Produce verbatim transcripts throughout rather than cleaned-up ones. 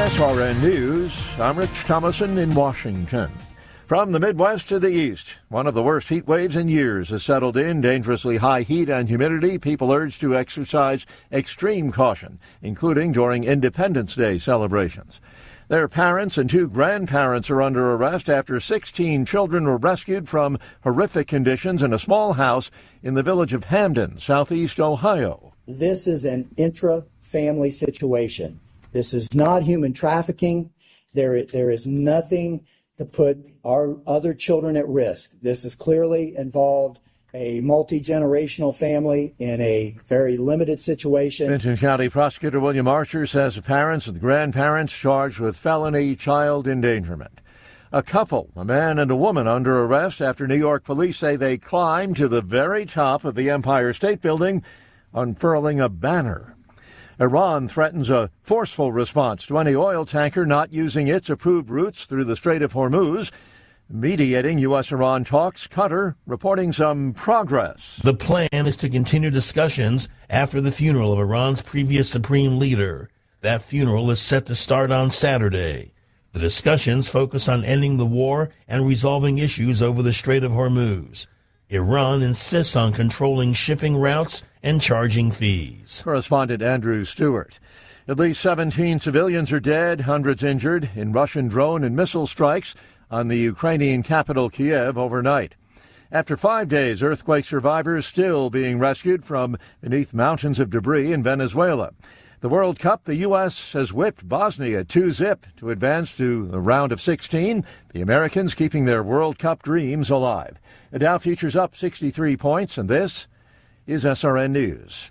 S R N News, I'm Rich Thomason in Washington. From the Midwest to the East, one of the worst heat waves in years has settled in. Dangerously high heat and humidity. People urged to exercise extreme caution, including during Independence Day celebrations. Their parents and two grandparents are under arrest after sixteen children were rescued from horrific conditions in a small house in the village of Hamden, southeast Ohio. This is an intra-family situation. This is not human trafficking. There, there is nothing to put our other children at risk. This is clearly involved a multi-generational family in a very limited situation. Benton County Prosecutor William Archer says the parents and the grandparents charged with felony child endangerment. A couple, a man and a woman, under arrest after New York police say they climbed to the very top of the Empire State Building, unfurling a banner. Iran threatens a forceful response to any oil tanker not using its approved routes through the Strait of Hormuz. Mediating U S Iran talks, Qatar reporting some progress. The plan is to continue discussions after the funeral of Iran's previous supreme leader. That funeral is set to start on Saturday. The discussions focus on ending the war and resolving issues over the Strait of Hormuz. Iran insists on controlling shipping routes and charging fees. Correspondent Andrew Stewart. At least seventeen civilians are dead, hundreds injured in Russian drone and missile strikes on the Ukrainian capital Kiev overnight. After five days, earthquake survivors still being rescued from beneath mountains of debris in Venezuela. The World Cup, the U S has whipped Bosnia two zip to advance to the round of sixteen. The Americans keeping their World Cup dreams alive. The Dow futures up sixty-three points, and this is S R N News.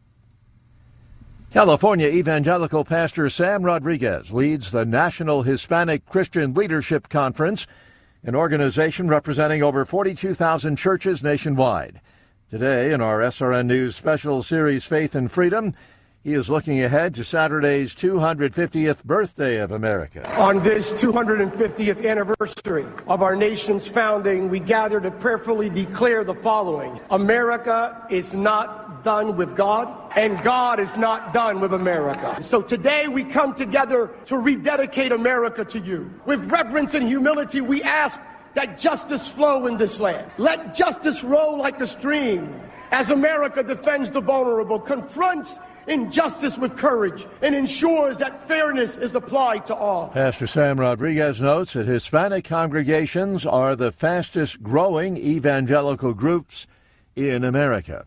California evangelical pastor Sam Rodriguez leads the National Hispanic Christian Leadership Conference, an organization representing over forty-two thousand churches nationwide. Today, in our S R N News special series, Faith and Freedom, he is looking ahead to Saturday's two hundred fiftieth birthday of America. On this two hundred fiftieth anniversary of our nation's founding, we gather to prayerfully declare the following. America is not done with God, and God is not done with America. So today we come together to rededicate America to you. With reverence and humility, we ask that justice flow in this land. Let justice roll like a stream as America defends the vulnerable, confronts injustice with courage, and ensures that fairness is applied to all. Pastor Sam Rodriguez notes that Hispanic congregations are the fastest growing evangelical groups in America.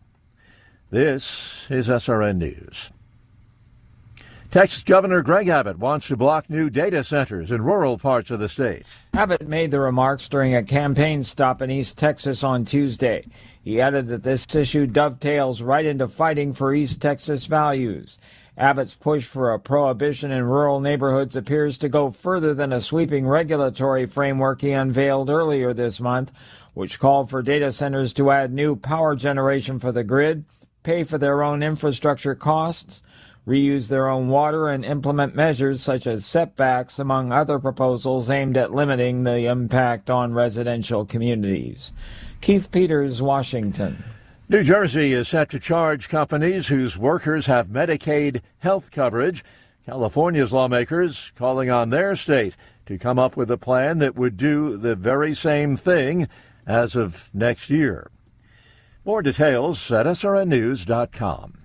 This is S R N News. Texas Governor Greg Abbott wants to block new data centers in rural parts of the state. Abbott made the remarks during a campaign stop in East Texas on Tuesday. He added that this issue dovetails right into fighting for East Texas values. Abbott's push for a prohibition in rural neighborhoods appears to go further than a sweeping regulatory framework he unveiled earlier this month, which called for data centers to add new power generation for the grid, pay for their own infrastructure costs, reuse their own water, and implement measures such as setbacks, among other proposals aimed at limiting the impact on residential communities. Keith Peters, Washington. New Jersey is set to charge companies whose workers have Medicaid health coverage. California's lawmakers calling on their state to come up with a plan that would do the very same thing as of next year. More details at S R N news dot com.